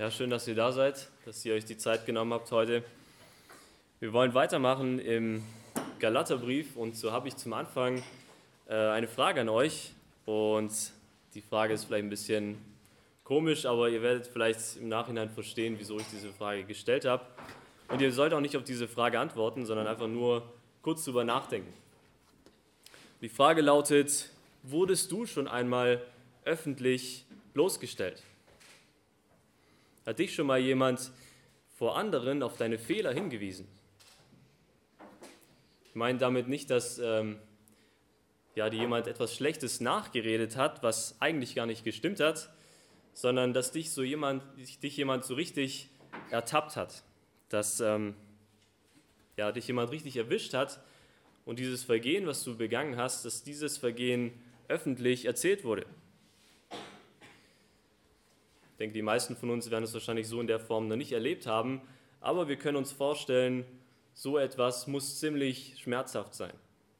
Ja, schön, dass ihr da seid, dass ihr euch die Zeit genommen habt heute. Wir wollen weitermachen im Galaterbrief und so habe ich zum Anfang eine Frage an euch und die Frage ist vielleicht ein bisschen komisch, aber ihr werdet vielleicht im Nachhinein verstehen, wieso ich diese Frage gestellt habe. Und ihr sollt auch nicht auf diese Frage antworten, sondern einfach nur kurz drüber nachdenken. Die Frage lautet: Wurdest du schon einmal öffentlich bloßgestellt? Hat dich schon mal jemand vor anderen auf deine Fehler hingewiesen? Ich meine damit nicht, dass dir jemand etwas Schlechtes nachgeredet hat, was eigentlich gar nicht gestimmt hat, sondern dass dich jemand so richtig ertappt hat, dass dich jemand richtig erwischt hat und dieses Vergehen, was du begangen hast, dass dieses Vergehen öffentlich erzählt wurde. Ich denke, die meisten von uns werden es wahrscheinlich so in der Form noch nicht erlebt haben, aber wir können uns vorstellen, so etwas muss ziemlich schmerzhaft sein.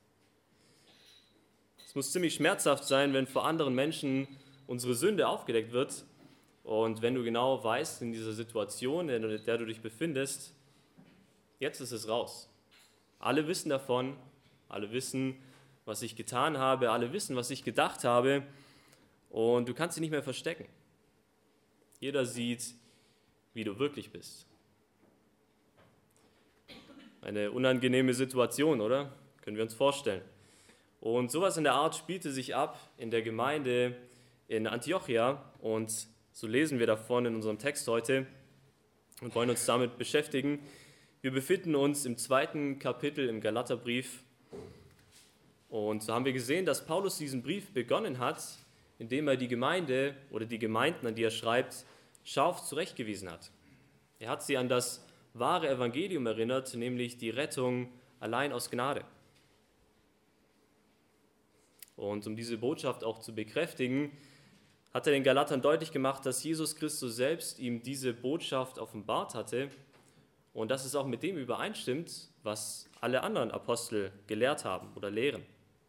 Es muss ziemlich schmerzhaft sein, wenn vor anderen Menschen unsere Sünde aufgedeckt wird und wenn du genau weißt, in dieser Situation, in der du dich befindest, jetzt ist es raus. Alle wissen davon, alle wissen, was ich getan habe, alle wissen, was ich gedacht habe und du kannst dich nicht mehr verstecken. Jeder sieht, wie du wirklich bist. Eine unangenehme Situation, oder? Können wir uns vorstellen. Und sowas in der Art spielte sich ab in der Gemeinde in Antiochia und so lesen wir davon in unserem Text heute und wollen uns damit beschäftigen. Wir befinden uns im 2. Kapitel im Galaterbrief und so haben wir gesehen, dass Paulus diesen Brief begonnen hat, indem er die Gemeinde oder die Gemeinden, an die er schreibt, scharf zurechtgewiesen hat. Er hat sie an das wahre Evangelium erinnert, nämlich die Rettung allein aus Gnade. Und um diese Botschaft auch zu bekräftigen, hat er den Galatern deutlich gemacht, dass Jesus Christus selbst ihm diese Botschaft offenbart hatte und dass es auch mit dem übereinstimmt, was alle anderen Apostel gelehrt haben oder lehren.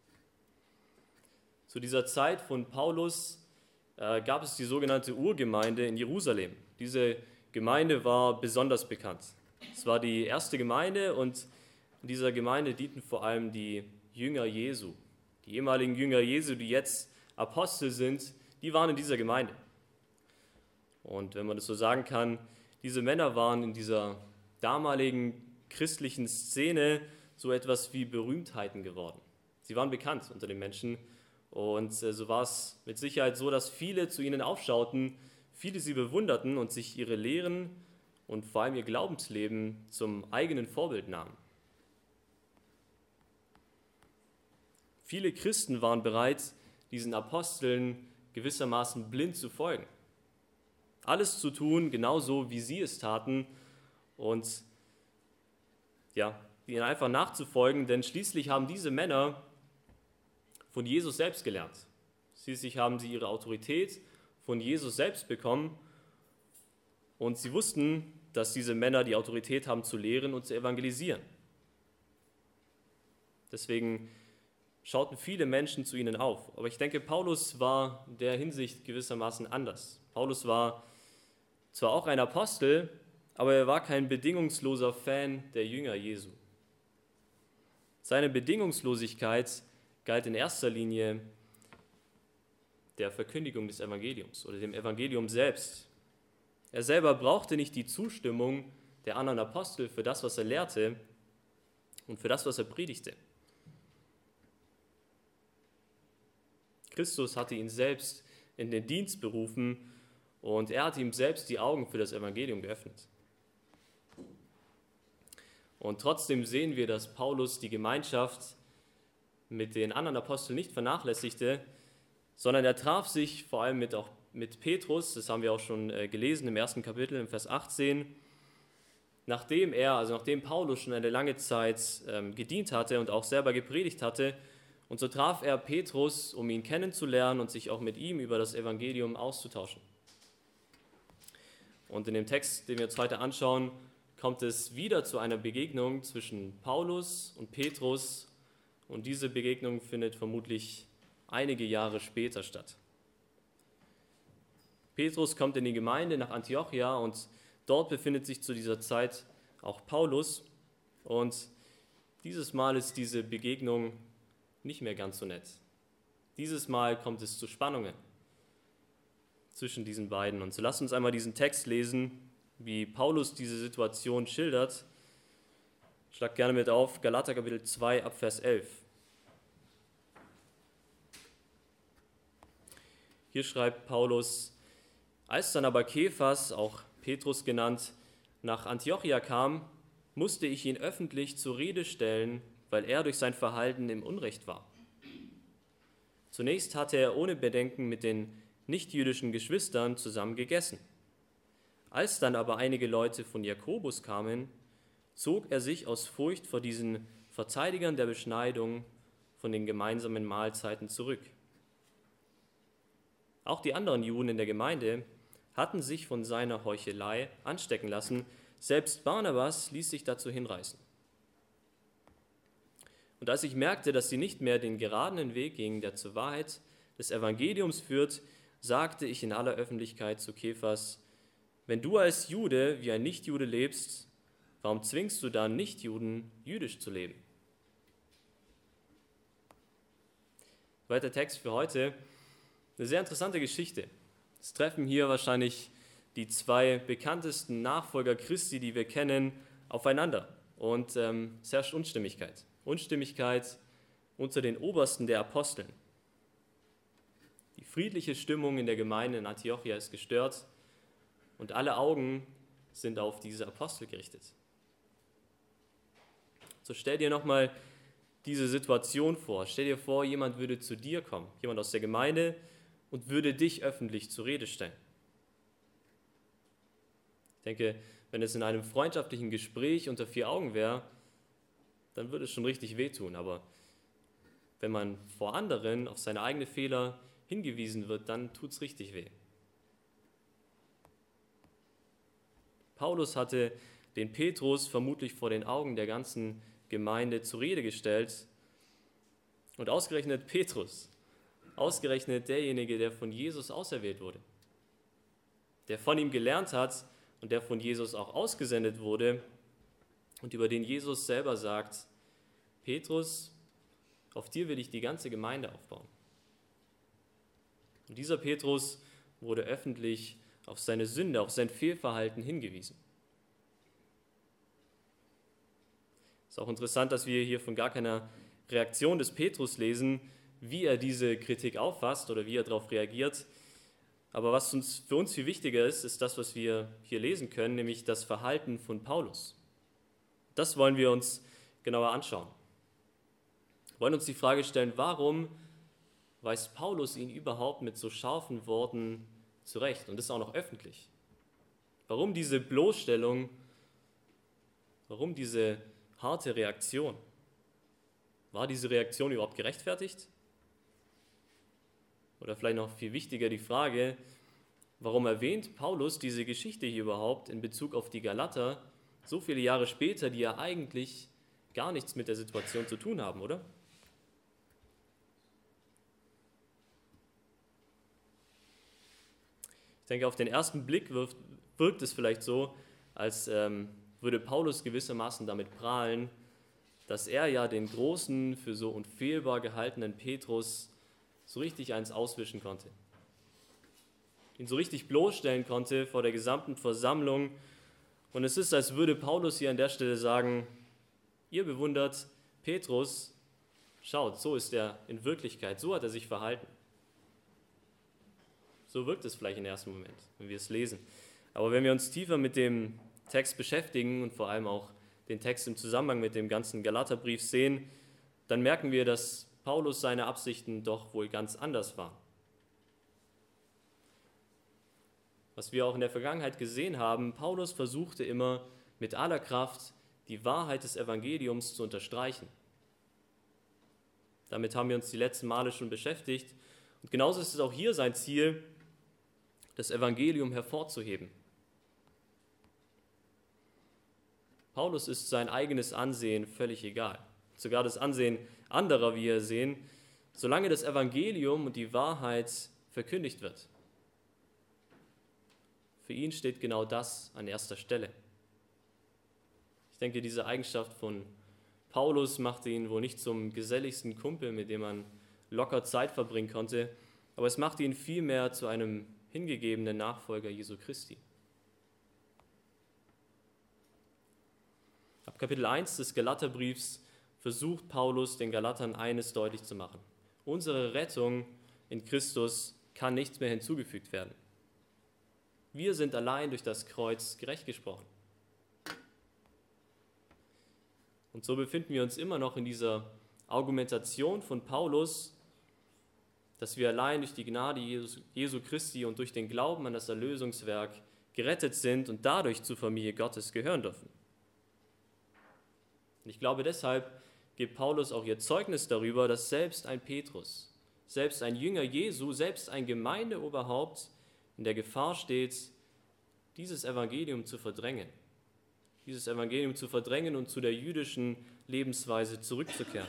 Zu dieser Zeit von Paulus gab es die sogenannte Urgemeinde in Jerusalem. Diese Gemeinde war besonders bekannt. Es war die erste Gemeinde und in dieser Gemeinde dienten vor allem die Jünger Jesu. Die ehemaligen Jünger Jesu, die jetzt Apostel sind, die waren in dieser Gemeinde. Und wenn man das so sagen kann, diese Männer waren in dieser damaligen christlichen Szene so etwas wie Berühmtheiten geworden. Sie waren bekannt unter den Menschen. Und so war es mit Sicherheit so, dass viele zu ihnen aufschauten, viele sie bewunderten und sich ihre Lehren und vor allem ihr Glaubensleben zum eigenen Vorbild nahmen. Viele Christen waren bereit, diesen Aposteln gewissermaßen blind zu folgen. Alles zu tun, genauso wie sie es taten und ihnen einfach nachzufolgen, denn schließlich haben diese Männer von Jesus selbst gelernt. Schließlich haben sie ihre Autorität von Jesus selbst bekommen und sie wussten, dass diese Männer die Autorität haben zu lehren und zu evangelisieren. Deswegen schauten viele Menschen zu ihnen auf. Aber ich denke, Paulus war in der Hinsicht gewissermaßen anders. Paulus war zwar auch ein Apostel, aber er war kein bedingungsloser Fan der Jünger Jesu. Seine Bedingungslosigkeit galt in erster Linie der Verkündigung des Evangeliums oder dem Evangelium selbst. Er selber brauchte nicht die Zustimmung der anderen Apostel für das, was er lehrte und für das, was er predigte. Christus hatte ihn selbst in den Dienst berufen und er hat ihm selbst die Augen für das Evangelium geöffnet. Und trotzdem sehen wir, dass Paulus die Gemeinschaft mit den anderen Aposteln nicht vernachlässigte, sondern er traf sich vor allem mit Petrus, das haben wir auch schon gelesen im 1. Kapitel, im Vers 18, nachdem Paulus schon eine lange Zeit gedient hatte und auch selber gepredigt hatte. Und so traf er Petrus, um ihn kennenzulernen und sich auch mit ihm über das Evangelium auszutauschen. Und in dem Text, den wir uns heute anschauen, kommt es wieder zu einer Begegnung zwischen Paulus und Petrus. Und diese Begegnung findet vermutlich einige Jahre später statt. Petrus kommt in die Gemeinde nach Antiochia und dort befindet sich zu dieser Zeit auch Paulus. Und dieses Mal ist diese Begegnung nicht mehr ganz so nett. Dieses Mal kommt es zu Spannungen zwischen diesen beiden. Und so lasst uns einmal diesen Text lesen, wie Paulus diese Situation schildert. Schlag gerne mit auf, Galater Kapitel 2 ab Vers 11. Hier schreibt Paulus: Als dann aber Kephas, auch Petrus genannt, nach Antiochia kam, musste ich ihn öffentlich zur Rede stellen, weil er durch sein Verhalten im Unrecht war. Zunächst hatte er ohne Bedenken mit den nichtjüdischen Geschwistern zusammen gegessen. Als dann aber einige Leute von Jakobus kamen, zog er sich aus Furcht vor diesen Verteidigern der Beschneidung von den gemeinsamen Mahlzeiten zurück. Auch die anderen Juden in der Gemeinde hatten sich von seiner Heuchelei anstecken lassen. Selbst Barnabas ließ sich dazu hinreißen. Und als ich merkte, dass sie nicht mehr den geradenen Weg gingen, der zur Wahrheit des Evangeliums führt, sagte ich in aller Öffentlichkeit zu Kephas: Wenn du als Jude wie ein Nichtjude lebst, warum zwingst du dann Nichtjuden, jüdisch zu leben? Weiter Text für heute. Eine sehr interessante Geschichte. Es treffen hier wahrscheinlich die zwei bekanntesten Nachfolger Christi, die wir kennen, aufeinander. Und es herrscht Unstimmigkeit. Unstimmigkeit unter den Obersten der Aposteln. Die friedliche Stimmung in der Gemeinde in Antiochia ist gestört und alle Augen sind auf diese Apostel gerichtet. So stell dir nochmal diese Situation vor. Stell dir vor, jemand würde zu dir kommen, jemand aus der Gemeinde, und würde dich öffentlich zur Rede stellen. Ich denke, wenn es in einem freundschaftlichen Gespräch unter vier Augen wäre, dann würde es schon richtig wehtun. Aber wenn man vor anderen auf seine eigenen Fehler hingewiesen wird, dann tut es richtig weh. Paulus hatte den Petrus vermutlich vor den Augen der ganzen Gemeinde zur Rede gestellt. Und ausgerechnet Petrus, ausgerechnet derjenige, der von Jesus auserwählt wurde, der von ihm gelernt hat und der von Jesus auch ausgesendet wurde und über den Jesus selber sagt: Petrus, auf dir will ich die ganze Gemeinde aufbauen. Und dieser Petrus wurde öffentlich auf seine Sünde, auf sein Fehlverhalten hingewiesen. Es ist auch interessant, dass wir hier von gar keiner Reaktion des Petrus lesen, wie er diese Kritik auffasst oder wie er darauf reagiert. Aber was für uns viel wichtiger ist, ist das, was wir hier lesen können, nämlich das Verhalten von Paulus. Das wollen wir uns genauer anschauen. Wir wollen uns die Frage stellen, warum weist Paulus ihn überhaupt mit so scharfen Worten zurecht und das auch noch öffentlich? Warum diese Bloßstellung? Warum diese harte Reaktion? War diese Reaktion überhaupt gerechtfertigt? Oder vielleicht noch viel wichtiger die Frage, warum erwähnt Paulus diese Geschichte hier überhaupt in Bezug auf die Galater so viele Jahre später, die ja eigentlich gar nichts mit der Situation zu tun haben, oder? Ich denke, auf den ersten Blick wirkt es vielleicht so, als würde Paulus gewissermaßen damit prahlen, dass er ja den großen, für so unfehlbar gehaltenen Petrus so richtig eins auswischen konnte. Ihn so richtig bloßstellen konnte vor der gesamten Versammlung. Und es ist, als würde Paulus hier an der Stelle sagen: Ihr bewundert Petrus, schaut, so ist er in Wirklichkeit, so hat er sich verhalten. So wirkt es vielleicht im ersten Moment, wenn wir es lesen. Aber wenn wir uns tiefer mit dem Text beschäftigen und vor allem auch den Text im Zusammenhang mit dem ganzen Galaterbrief sehen, dann merken wir, dass Paulus seine Absichten doch wohl ganz anders waren. Was wir auch in der Vergangenheit gesehen haben, Paulus versuchte immer mit aller Kraft die Wahrheit des Evangeliums zu unterstreichen. Damit haben wir uns die letzten Male schon beschäftigt. Und genauso ist es auch hier sein Ziel, das Evangelium hervorzuheben. Paulus ist sein eigenes Ansehen völlig egal. Sogar das Ansehen anderer, wie wir sehen, solange das Evangelium und die Wahrheit verkündigt wird. Für ihn steht genau das an erster Stelle. Ich denke, diese Eigenschaft von Paulus machte ihn wohl nicht zum geselligsten Kumpel, mit dem man locker Zeit verbringen konnte, aber es machte ihn vielmehr zu einem hingegebenen Nachfolger Jesu Christi. Ab Kapitel 1 des Galaterbriefs versucht Paulus den Galatern eines deutlich zu machen: Unsere Rettung in Christus kann nichts mehr hinzugefügt werden. Wir sind allein durch das Kreuz gerecht gesprochen. Und so befinden wir uns immer noch in dieser Argumentation von Paulus, dass wir allein durch die Gnade Jesu Christi und durch den Glauben an das Erlösungswerk gerettet sind und dadurch zur Familie Gottes gehören dürfen. Und ich glaube, deshalb gibt Paulus auch ihr Zeugnis darüber, dass selbst ein Petrus, selbst ein Jünger Jesu, selbst ein Gemeindeoberhaupt in der Gefahr steht, dieses Evangelium zu verdrängen. Dieses Evangelium zu verdrängen und zu der jüdischen Lebensweise zurückzukehren.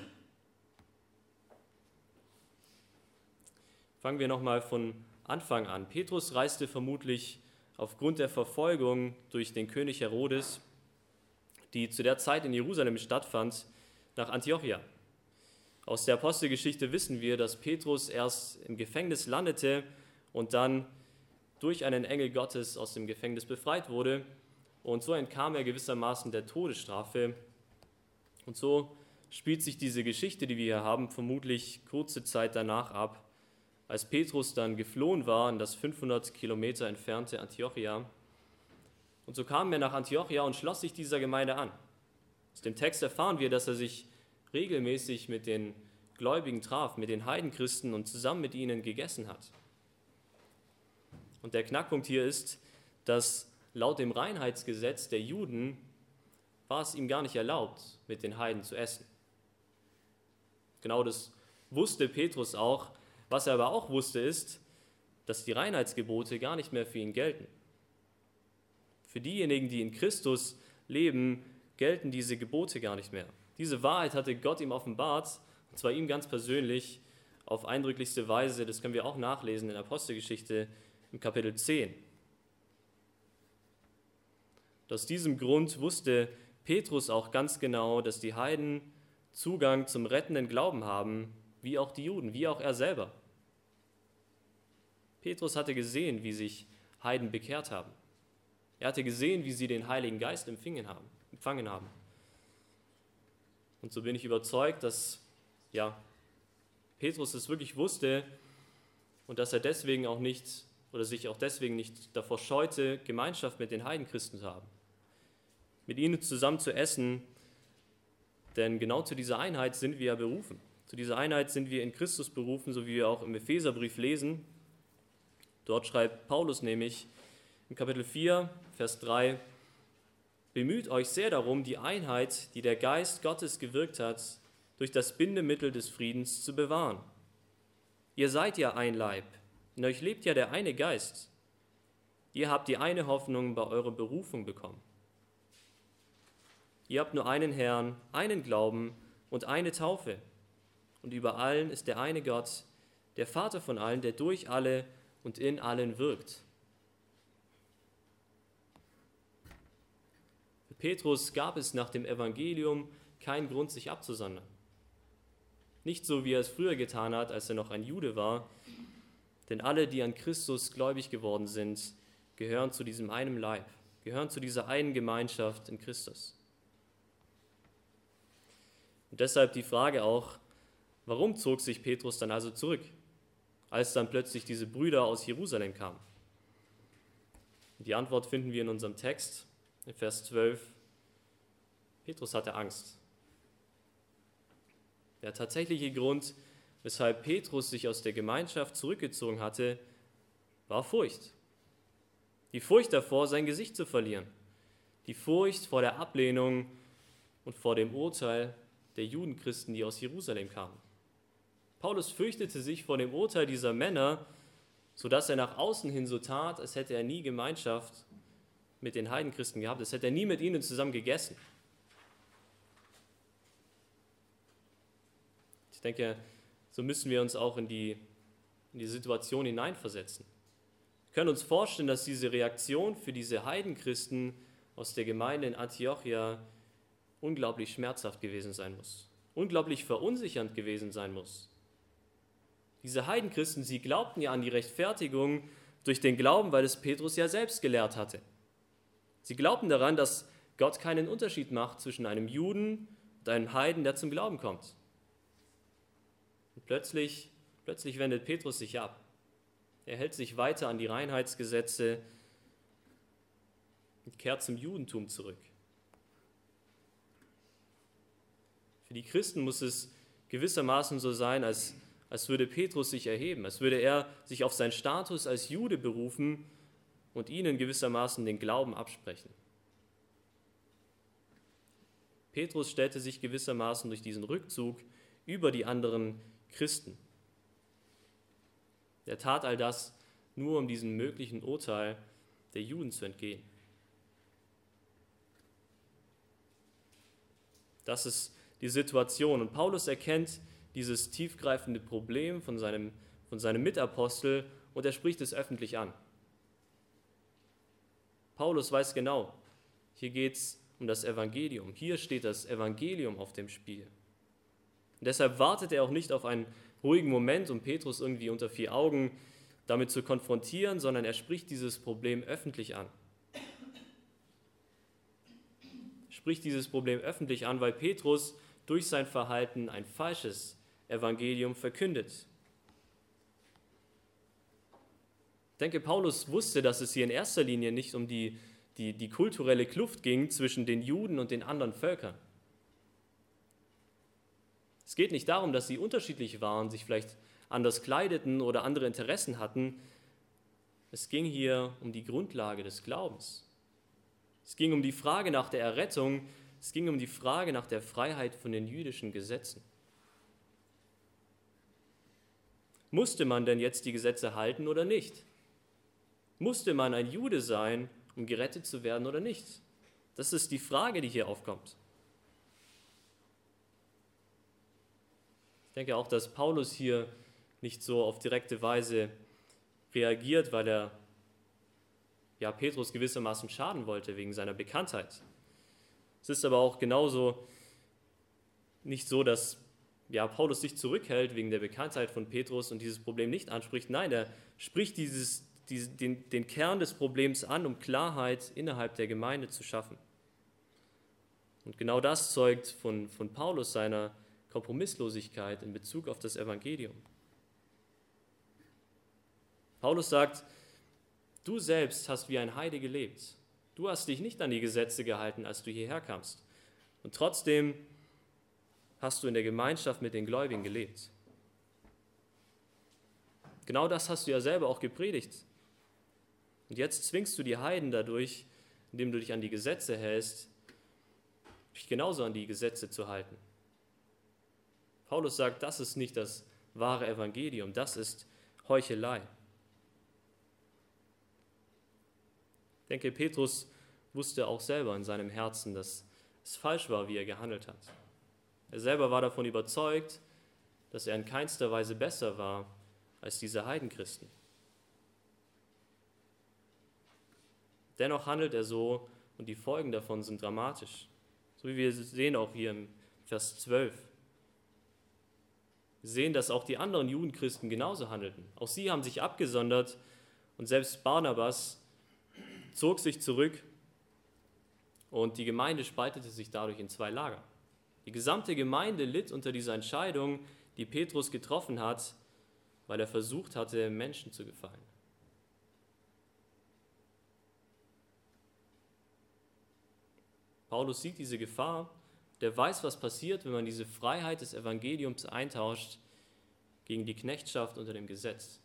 Fangen wir nochmal von Anfang an. Petrus reiste vermutlich aufgrund der Verfolgung durch den König Herodes, die zu der Zeit in Jerusalem stattfand, nach Antiochia. Aus der Apostelgeschichte wissen wir, dass Petrus erst im Gefängnis landete und dann durch einen Engel Gottes aus dem Gefängnis befreit wurde. Und so entkam er gewissermaßen der Todesstrafe. Und so spielt sich diese Geschichte, die wir hier haben, vermutlich kurze Zeit danach ab, als Petrus dann geflohen war in das 500 Kilometer entfernte Antiochia. Und so kam er nach Antiochia und schloss sich dieser Gemeinde an. Aus dem Text erfahren wir, dass er sich regelmäßig mit den Gläubigen traf, mit den Heidenchristen und zusammen mit ihnen gegessen hat. Und der Knackpunkt hier ist, dass laut dem Reinheitsgesetz der Juden war es ihm gar nicht erlaubt, mit den Heiden zu essen. Genau das wusste Petrus auch. Was er aber auch wusste, ist, dass die Reinheitsgebote gar nicht mehr für ihn gelten. Für diejenigen, die in Christus leben, gelten diese Gebote gar nicht mehr. Diese Wahrheit hatte Gott ihm offenbart, und zwar ihm ganz persönlich, auf eindrücklichste Weise. Das können wir auch nachlesen in der Apostelgeschichte im Kapitel 10. Aus diesem Grund wusste Petrus auch ganz genau, dass die Heiden Zugang zum rettenden Glauben haben, wie auch die Juden, wie auch er selber. Petrus hatte gesehen, wie sich Heiden bekehrt haben. Er hatte gesehen, wie sie den Heiligen Geist empfangen haben. Und so bin ich überzeugt, dass Petrus es wirklich wusste und dass er deswegen auch nicht oder sich auch deswegen nicht davor scheute, Gemeinschaft mit den Heidenchristen zu haben, mit ihnen zusammen zu essen, denn genau zu dieser Einheit sind wir ja berufen. Zu dieser Einheit sind wir in Christus berufen, so wie wir auch im Epheserbrief lesen. Dort schreibt Paulus nämlich im Kapitel 4, Vers 3: Bemüht euch sehr darum, die Einheit, die der Geist Gottes gewirkt hat, durch das Bindemittel des Friedens zu bewahren. Ihr seid ja ein Leib, in euch lebt ja der eine Geist. Ihr habt die eine Hoffnung bei eurer Berufung bekommen. Ihr habt nur einen Herrn, einen Glauben und eine Taufe. Und über allen ist der eine Gott, der Vater von allen, der durch alle und in allen wirkt. Für Petrus gab es nach dem Evangelium keinen Grund, sich abzusondern. Nicht so, wie er es früher getan hat, als er noch ein Jude war, denn alle, die an Christus gläubig geworden sind, gehören zu diesem einen Leib, gehören zu dieser einen Gemeinschaft in Christus. Und deshalb die Frage auch, warum zog sich Petrus dann also zurück, als dann plötzlich diese Brüder aus Jerusalem kamen? Die Antwort finden wir in unserem Text, in Vers 12. Petrus hatte Angst. Der tatsächliche Grund, weshalb Petrus sich aus der Gemeinschaft zurückgezogen hatte, war Furcht. Die Furcht davor, sein Gesicht zu verlieren. Die Furcht vor der Ablehnung und vor dem Urteil der Judenchristen, die aus Jerusalem kamen. Paulus fürchtete sich vor dem Urteil dieser Männer, sodass er nach außen hin so tat, als hätte er nie Gemeinschaft mit den Heidenchristen gehabt, als hätte er nie mit ihnen zusammen gegessen. Ich denke, so müssen wir uns auch in die Situation hineinversetzen. Wir Wir können uns vorstellen, dass diese Reaktion für diese Heidenchristen aus der Gemeinde in Antiochia unglaublich schmerzhaft gewesen sein muss, unglaublich verunsichernd gewesen sein muss. Diese Heidenchristen, sie glaubten ja an die Rechtfertigung durch den Glauben, weil es Petrus ja selbst gelehrt hatte. Sie glaubten daran, dass Gott keinen Unterschied macht zwischen einem Juden und einem Heiden, der zum Glauben kommt. Und plötzlich wendet Petrus sich ab. Er hält sich weiter an die Reinheitsgesetze und kehrt zum Judentum zurück. Für die Christen muss es gewissermaßen so sein, als würde Petrus sich erheben, als würde er sich auf seinen Status als Jude berufen und ihnen gewissermaßen den Glauben absprechen. Petrus stellte sich gewissermaßen durch diesen Rückzug über die anderen Christen. Er tat all das nur, um diesem möglichen Urteil der Juden zu entgehen. Das ist die Situation. Und Paulus erkennt dieses tiefgreifende Problem von seinem Mitapostel und er spricht es öffentlich an. Paulus weiß genau, hier geht es um das Evangelium. Hier steht das Evangelium auf dem Spiel. Und deshalb wartet er auch nicht auf einen ruhigen Moment, um Petrus irgendwie unter vier Augen damit zu konfrontieren, sondern er spricht dieses Problem öffentlich an. Er spricht dieses Problem öffentlich an, weil Petrus durch sein Verhalten ein falsches Evangelium verkündet. Ich denke, Paulus wusste, dass es hier in erster Linie nicht um die kulturelle Kluft ging zwischen den Juden und den anderen Völkern. Es geht nicht darum, dass sie unterschiedlich waren, sich vielleicht anders kleideten oder andere Interessen hatten. Es ging hier um die Grundlage des Glaubens. Es ging um die Frage nach der Errettung. Es ging um die Frage nach der Freiheit von den jüdischen Gesetzen. Musste man denn jetzt die Gesetze halten oder nicht? Musste man ein Jude sein, um gerettet zu werden oder nicht? Das ist die Frage, die hier aufkommt. Ich denke auch, dass Paulus hier nicht so auf direkte Weise reagiert, weil er Petrus gewissermaßen schaden wollte wegen seiner Bekanntheit. Es ist aber auch genauso nicht so, dass Paulus sich zurückhält wegen der Bekanntheit von Petrus und dieses Problem nicht anspricht. Nein, er spricht den Kern des Problems an, um Klarheit innerhalb der Gemeinde zu schaffen. Und genau das zeugt von Paulus seiner Kompromisslosigkeit in Bezug auf das Evangelium. Paulus sagt, du selbst hast wie ein Heide gelebt. Du hast dich nicht an die Gesetze gehalten, als du hierher kamst. Und trotzdem hast du in der Gemeinschaft mit den Gläubigen gelebt. Genau das hast du ja selber auch gepredigt. Und jetzt zwingst du die Heiden dadurch, indem du dich an die Gesetze hältst, dich genauso an die Gesetze zu halten. Paulus sagt, das ist nicht das wahre Evangelium, das ist Heuchelei. Ich denke, Petrus wusste auch selber in seinem Herzen, dass es falsch war, wie er gehandelt hat. Er selber war davon überzeugt, dass er in keinster Weise besser war als diese Heidenchristen. Dennoch handelt er so und die Folgen davon sind dramatisch. So wie wir sehen auch hier im Vers 12. Wir sehen, dass auch die anderen Judenchristen genauso handelten. Auch sie haben sich abgesondert und selbst Barnabas zog sich zurück und die Gemeinde spaltete sich dadurch in zwei Lager. Die gesamte Gemeinde litt unter dieser Entscheidung, die Petrus getroffen hat, weil er versucht hatte, Menschen zu gefallen. Paulus sieht diese Gefahr, der weiß, was passiert, wenn man diese Freiheit des Evangeliums eintauscht gegen die Knechtschaft unter dem Gesetz.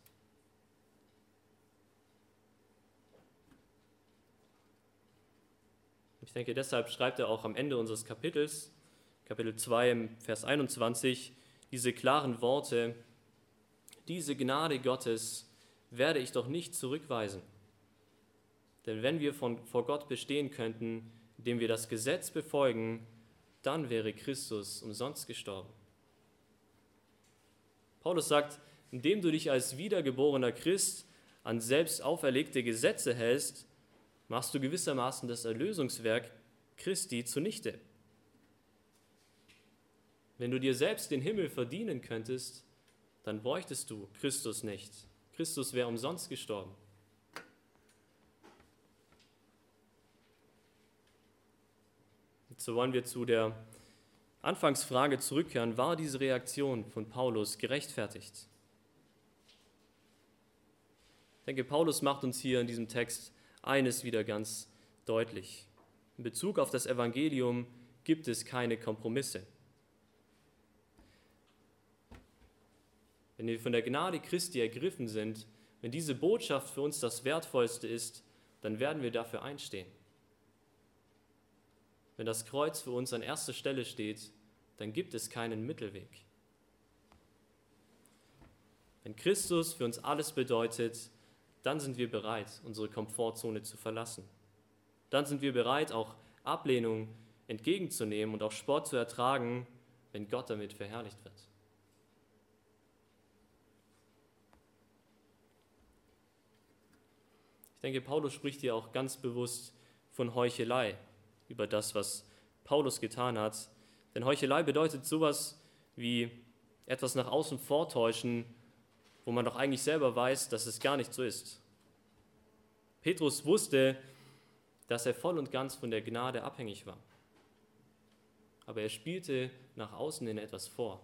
Ich denke, deshalb schreibt er auch am Ende unseres Kapitels, Kapitel 2, im Vers 21, diese klaren Worte: Diese Gnade Gottes werde ich doch nicht zurückweisen. Denn wenn wir vor Gott bestehen könnten, indem wir das Gesetz befolgen, dann wäre Christus umsonst gestorben. Paulus sagt, indem du dich als wiedergeborener Christ an selbst auferlegte Gesetze hältst, machst du gewissermaßen das Erlösungswerk Christi zunichte. Wenn du dir selbst den Himmel verdienen könntest, dann bräuchtest du Christus nicht. Christus wäre umsonst gestorben. Und so wollen wir zu der Anfangsfrage zurückkehren. War diese Reaktion von Paulus gerechtfertigt? Ich denke, Paulus macht uns hier in diesem Text eines wieder ganz deutlich. In Bezug auf das Evangelium gibt es keine Kompromisse. Wenn wir von der Gnade Christi ergriffen sind, wenn diese Botschaft für uns das Wertvollste ist, dann werden wir dafür einstehen. Wenn das Kreuz für uns an erster Stelle steht, dann gibt es keinen Mittelweg. Wenn Christus für uns alles bedeutet, dann sind wir bereit, unsere Komfortzone zu verlassen. Dann sind wir bereit, auch Ablehnung entgegenzunehmen und auch Spott zu ertragen, wenn Gott damit verherrlicht wird. Ich denke, Paulus spricht hier auch ganz bewusst von Heuchelei über das, was Paulus getan hat. Denn Heuchelei bedeutet sowas wie etwas nach außen vortäuschen, wo man doch eigentlich selber weiß, dass es gar nicht so ist. Petrus wusste, dass er voll und ganz von der Gnade abhängig war. Aber er spielte nach außen hin etwas vor.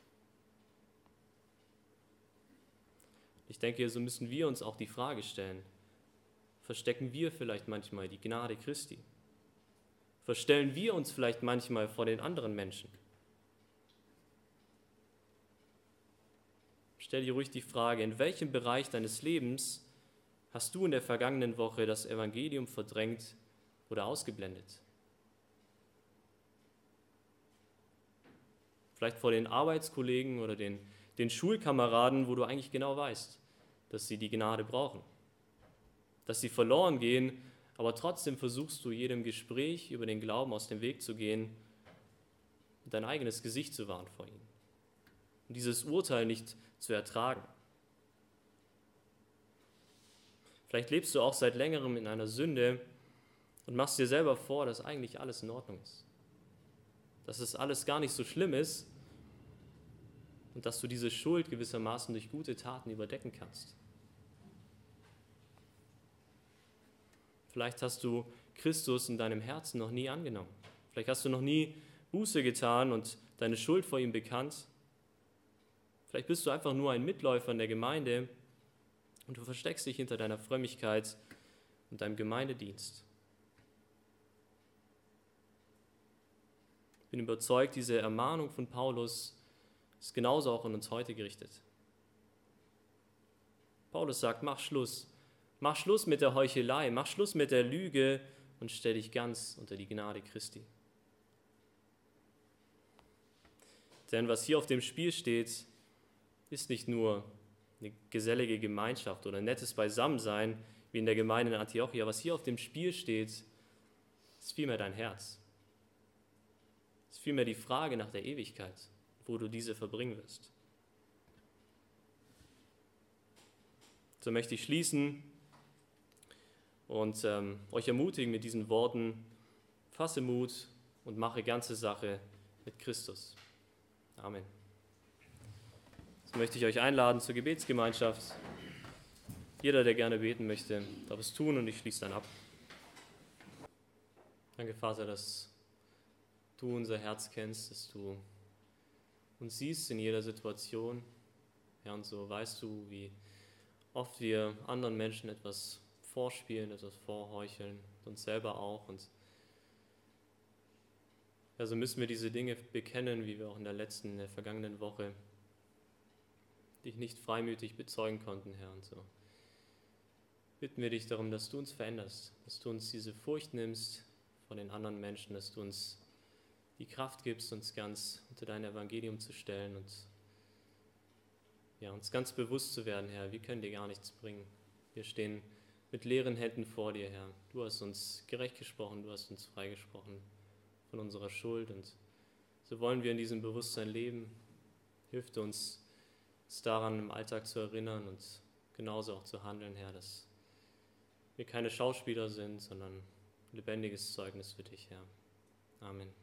Ich denke, so müssen wir uns auch die Frage stellen: Verstecken wir vielleicht manchmal die Gnade Christi? Verstellen wir uns vielleicht manchmal vor den anderen Menschen? Stell dir ruhig die Frage, in welchem Bereich deines Lebens hast du in der vergangenen Woche das Evangelium verdrängt oder ausgeblendet? Vielleicht vor den Arbeitskollegen oder den Schulkameraden, wo du eigentlich genau weißt, dass sie die Gnade brauchen, dass sie verloren gehen, aber trotzdem versuchst du jedem Gespräch über den Glauben aus dem Weg zu gehen und dein eigenes Gesicht zu wahren vor ihnen und dieses Urteil nicht zu ertragen. Vielleicht lebst du auch seit längerem in einer Sünde und machst dir selber vor, dass eigentlich alles in Ordnung ist, dass es alles gar nicht so schlimm ist und dass du diese Schuld gewissermaßen durch gute Taten überdecken kannst. Vielleicht hast du Christus in deinem Herzen noch nie angenommen. Vielleicht hast du noch nie Buße getan und deine Schuld vor ihm bekannt. Vielleicht bist du einfach nur ein Mitläufer in der Gemeinde und du versteckst dich hinter deiner Frömmigkeit und deinem Gemeindedienst. Ich bin überzeugt, diese Ermahnung von Paulus ist genauso auch an uns heute gerichtet. Paulus sagt, mach Schluss. Mach Schluss mit der Heuchelei, mach Schluss mit der Lüge und stell dich ganz unter die Gnade Christi. Denn was hier auf dem Spiel steht, ist nicht nur eine gesellige Gemeinschaft oder ein nettes Beisammensein wie in der Gemeinde in Antiochia. Was hier auf dem Spiel steht, ist vielmehr dein Herz. Es ist vielmehr die Frage nach der Ewigkeit, wo du diese verbringen wirst. So möchte ich schließen und euch ermutigen mit diesen Worten: Fasse Mut und mache ganze Sache mit Christus. Amen. Jetzt möchte ich euch einladen zur Gebetsgemeinschaft. Jeder, der gerne beten möchte, darf es tun und ich schließe dann ab. Danke, Vater, dass du unser Herz kennst, dass du uns siehst in jeder Situation. Herr, und so weißt du, wie oft wir anderen Menschen etwas vorspielen, etwas vorheucheln, uns selber auch. Und also müssen wir diese Dinge bekennen, wie wir auch in der vergangenen Woche dich nicht freimütig bezeugen konnten, Herr. Und so bitten wir dich darum, dass du uns veränderst, dass du uns diese Furcht nimmst vor den anderen Menschen, dass du uns die Kraft gibst, uns ganz unter dein Evangelium zu stellen und ja, uns ganz bewusst zu werden, Herr, wir können dir gar nichts bringen. Wir stehen mit leeren Händen vor dir, Herr. Du hast uns gerecht gesprochen, du hast uns freigesprochen von unserer Schuld und so wollen wir in diesem Bewusstsein leben. Hilf uns daran im Alltag zu erinnern und genauso auch zu handeln, Herr, dass wir keine Schauspieler sind, sondern ein lebendiges Zeugnis für dich, Herr. Amen.